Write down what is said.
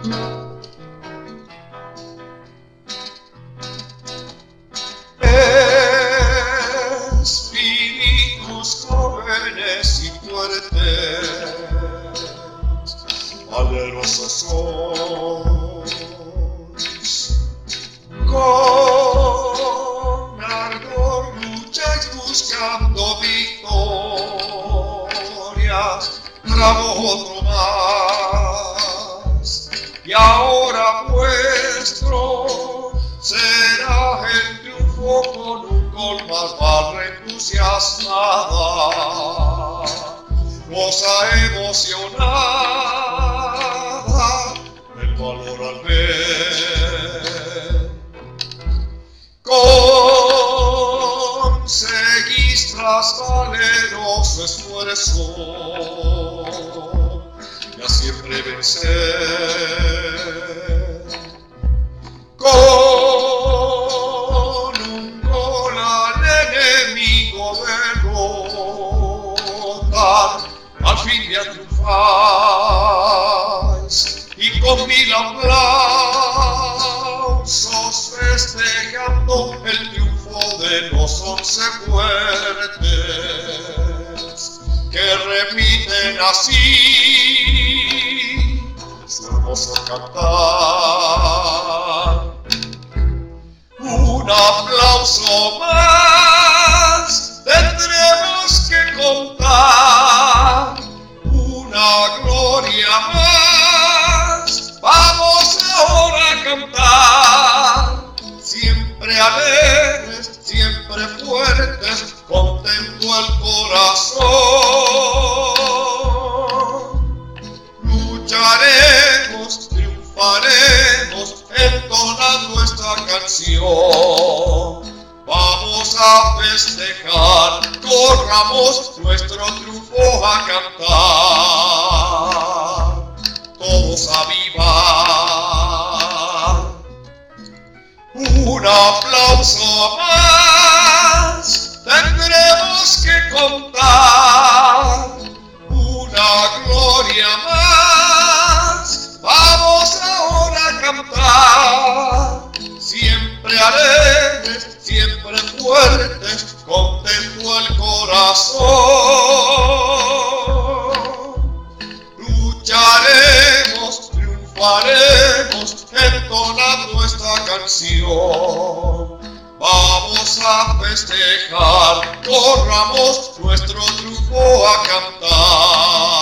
Espíritus jóvenes y fuertes, valerosos sois, con ardor lucháis buscando victorias, tramo otro más, y ahora vuestro será el triunfo con un gol más barra entusiasmada, goza emocionada el valor al ver. Conseguís tras valeroso esfuerzo y a siempre vencer. Con un gol al enemigo derrotar, al fin ya triunfáis, y con mil aplausos festejando el triunfo de los 11 fuertes, que repiten así su hermoso cantar. Un aplauso más tendremos que contar, una gloria más vamos ahora a cantar, siempre alegres, siempre fuertes, contento el corazón, lucharemos, triunfaremos, entonando esta canción. Vamos a festejar, corramos nuestro triunfo a cantar, todos a vivar. Un aplauso más tendremos que contar, una gloria más vamos ahora a cantar, siempre alegres, siempre fuertes, contento el corazón, lucharemos, triunfaremos, entonando esta canción. Vamos a festejar, corramos nuestro triunfo a cantar.